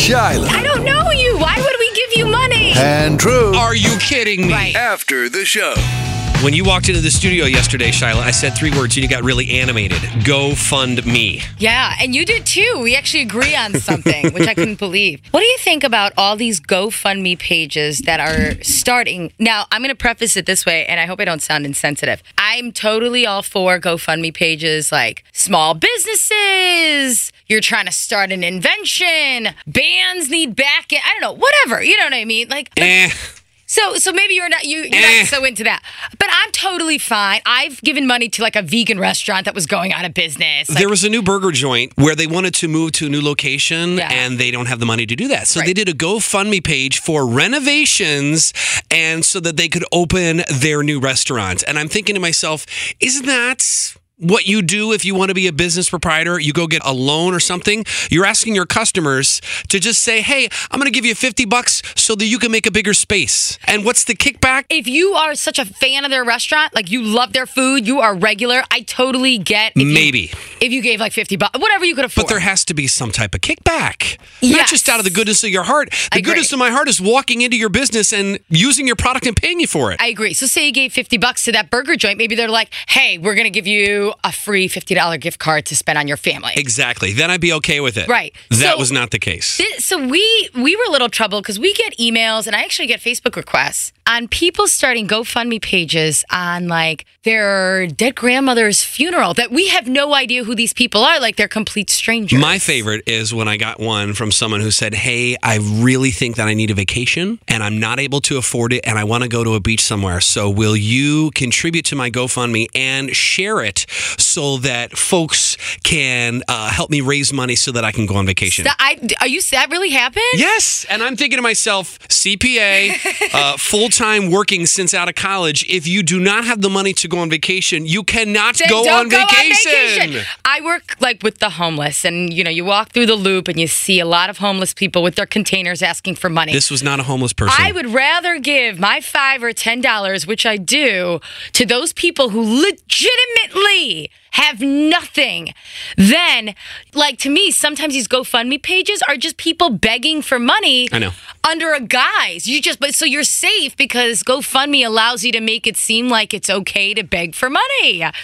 Shyla. I don't know you. Why would we give you money? And Drew. Are you kidding me? Right. After the show. When you walked into the studio yesterday, Shyla, I said 3 words and you got really animated. Go fund me. Yeah, and you did too. We actually agree on something, which I couldn't believe. What do you think about all these GoFundMe pages that are starting? Now, I'm going to preface it this way, and I hope I don't sound insensitive. I'm totally all for GoFundMe pages like small businesses, you're trying to start an invention, bands need backing, I don't know, whatever. You know what I mean? So maybe you're not so into that. But I'm totally fine. I've given money to like a vegan restaurant that was going out of business. There was a new burger joint where they wanted to move to a new location and they don't have the money to do that. So they did a GoFundMe page for renovations and so that they could open their new restaurant. And I'm thinking to myself, isn't that what you do if you want to be a business proprietor? You go get a loan or something. You're asking your customers to just say, hey, I'm going to give you $50 so that you can make a bigger space. And what's the kickback? If you are such a fan of their restaurant, like you love their food, you are regular, I totally get if you gave like $50, whatever you could afford. But there has to be some type of kickback. Not just out of the goodness of your heart. The goodness of my heart is walking into your business and using your product and paying you for it. I agree. So say you gave $50 to that burger joint. Maybe they're like, hey, we're going to give you a free $50 gift card to spend on your family. Exactly. Then I'd be okay with it. Right. That was not the case. So we were a little troubled because we get emails and I actually get Facebook requests on people starting GoFundMe pages on like their dead grandmother's funeral that we have no idea who these people are. Like they're complete strangers. My favorite is when I got one from someone who said, hey, I really think that I need a vacation and I'm not able to afford it and I want to go to a beach somewhere. So will you contribute to my GoFundMe and share it so that folks can help me raise money so that I can go on vacation? That really happened? Yes. And I'm thinking to myself, CPA, full-time working since out of college. If you do not have the money to go on vacation, you cannot go on vacation. I work like with the homeless and you walk through the loop and you see a lot of homeless people with their containers asking for money. This was not a homeless person. I would rather give my $5 or $10, which I do, to those people who legitimately have nothing. Then, like to me, sometimes these GoFundMe pages are just people begging for money. I know. Under a guise. So you're safe because GoFundMe allows you to make it seem like it's okay to beg for money. Why?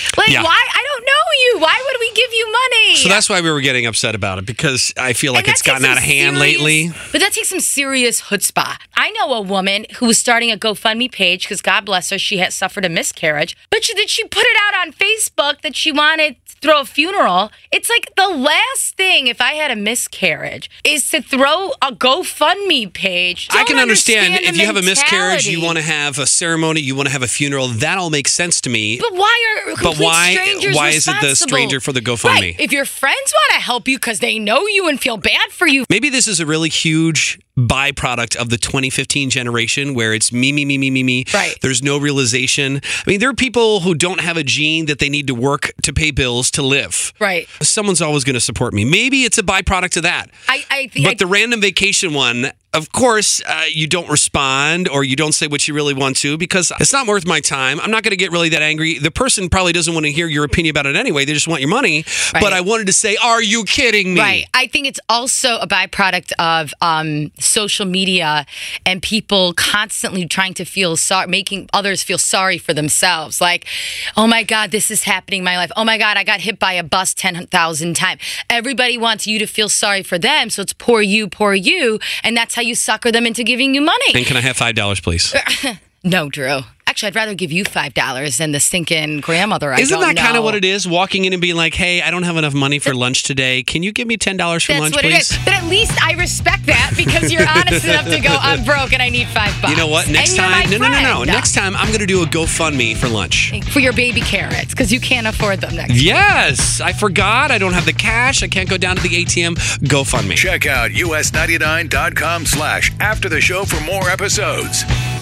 I don't know you. Why would we give you money? So that's why we were getting upset about it because I feel like it's gotten out of hand lately. But that takes some serious chutzpah. I know a woman who was starting a GoFundMe page because God bless her, she had suffered a miscarriage. But she put it out on Facebook that she wanted to throw a funeral. It's like the last thing, if I had a miscarriage, is to throw a GoFundMe page. I can understand if you have a miscarriage, you want to have a ceremony, you want to have a funeral. That all makes sense to me. But why are strangers why is it the stranger for the GoFundMe? Right. If your friends want to help you because they know you and feel bad for you. Maybe this is a really huge byproduct of the 2015 generation where it's me. Right. There's no realization. I mean, there are people who don't have a gene that they need to work to pay bills to live. Right. Someone's always going to support me. Maybe it's a byproduct of that. But the random vacation one, of course, you don't respond or you don't say what you really want to because it's not worth my time. I'm not going to get really that angry. The person probably doesn't want to hear your opinion about it anyway. They just want your money. Right. But I wanted to say, are you kidding me? Right. I think it's also a byproduct of social media and people constantly trying to feel sorry, making others feel sorry for themselves. Like, oh my God, this is happening in my life. Oh my God, I got hit by a bus 10,000 times. Everybody wants you to feel sorry for them. So it's poor you. And that's how you sucker them into giving you money. And can I have $5, please? No, Drew. Actually, I'd rather give you $5 than the stinking grandmother. Isn't that kind of what it is? Walking in and being like, hey, I don't have enough money for lunch today. Can you give me $10 for lunch, please? It is. But at least I respect that because you're honest enough to go, I'm broke and I need $5. You know what? Next time, no. Next time, I'm going to do a GoFundMe for lunch. For your baby carrots because you can't afford them next Yes. I forgot. I don't have the cash. I can't go down to the ATM. GoFundMe. Check out us99.com/after the show for more episodes.